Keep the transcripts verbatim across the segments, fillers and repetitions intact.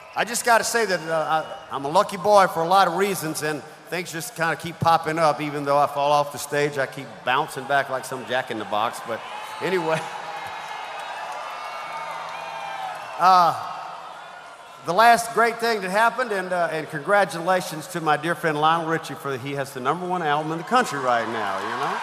I just got to say that uh, I, I'm a lucky boy for a lot of reasons, and things just kind of keep popping up. Even though I fall off the stage, I keep bouncing back like some jack in the box. But anyway, uh, the last great thing that happened, and, uh, and congratulations to my dear friend Lionel Richie for he has the number one album in the country right now, you know?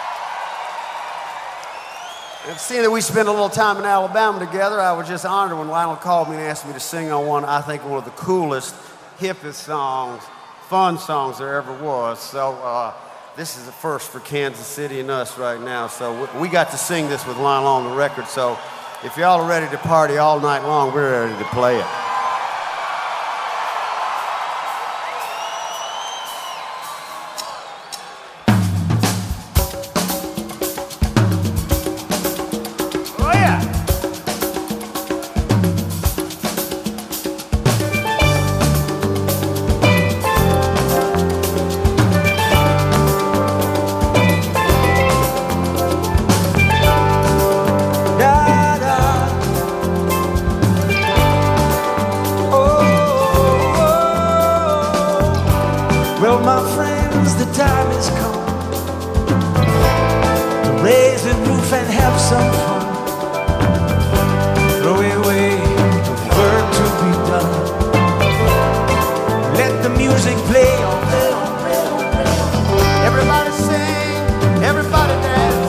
And seeing that we spent a little time in Alabama together, I was just honored when Lionel called me and asked me to sing on one, I think one of the coolest, hippest songs, fun songs there ever was. So uh, this is a first for Kansas City and us right now. So we, we got to sing this with Lionel on the record. So if y'all are ready to party all night long, we're ready to play it. Well, my friends, the time has come to raise the roof and have some fun. Throw away the work to be done. Let the music play on. Everybody sing, everybody dance.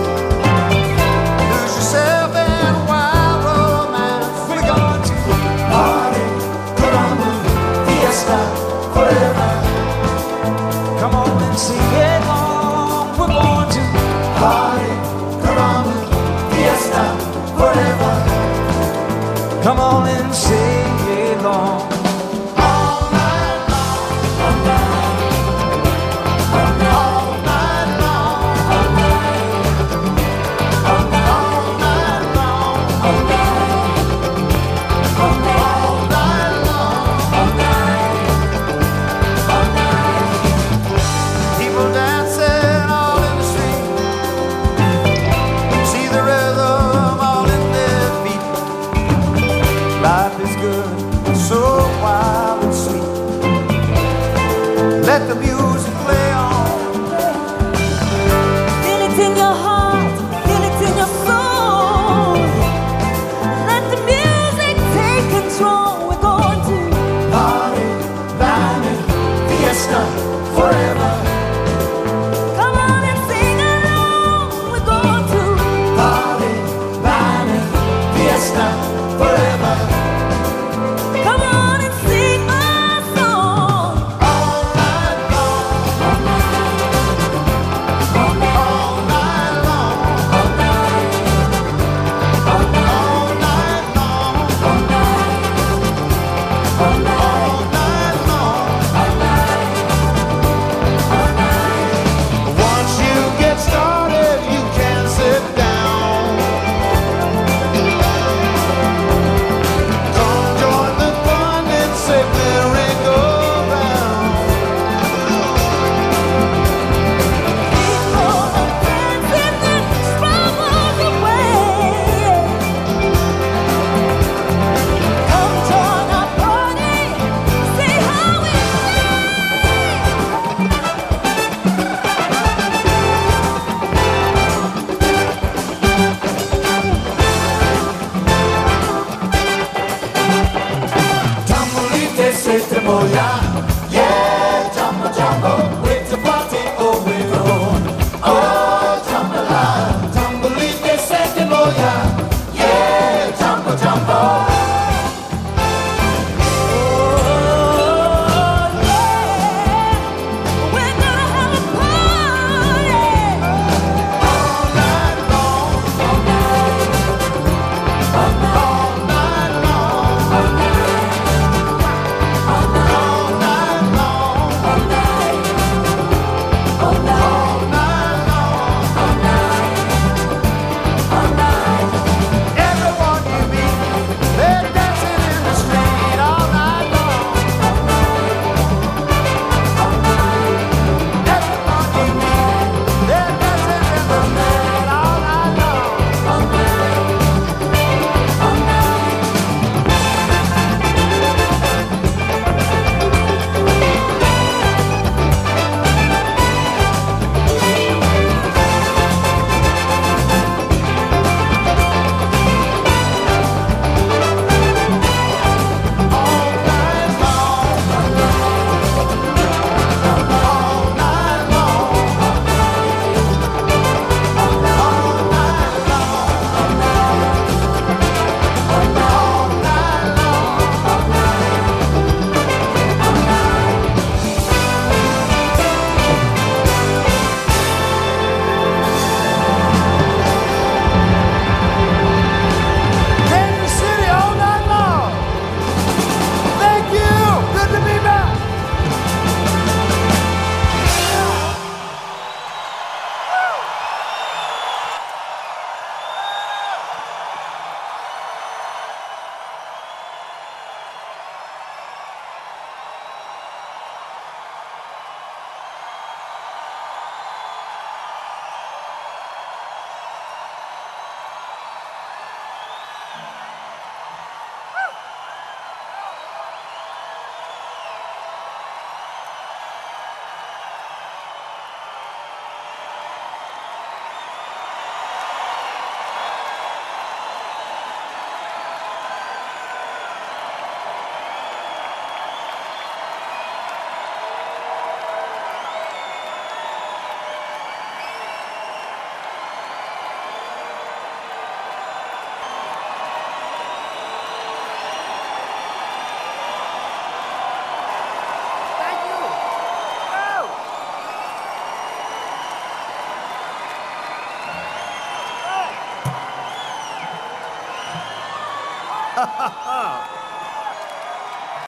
Lose yourself in wild romance. We're going to party, put on the fiesta forever. Come on and sing along. We're going to party, caramba, fiesta, forever. Come on and sing along. All night long, all night, all night, all night long, all night, all night, all night long, all night, all night long, all night, all night. People dancing all in the street, see the rhythm all in their feet. Life is good, so wild and sweet. Let the music play on. Feel it in your heart, feel it in your soul. Let the music take control. We're going to Party, party, fiesta, forever. come on and sing along. We're going to Party, party, fiesta, forever. come on and sing my song. All night long, all night, all night, all night long, all night, all night long, all night, all night long, all night, all night. Once you get started, you can't sit down. Come join the fun and say merry-go-round. People are dancing their troubles away. Come join our party, see how we Tambolite se tremolla.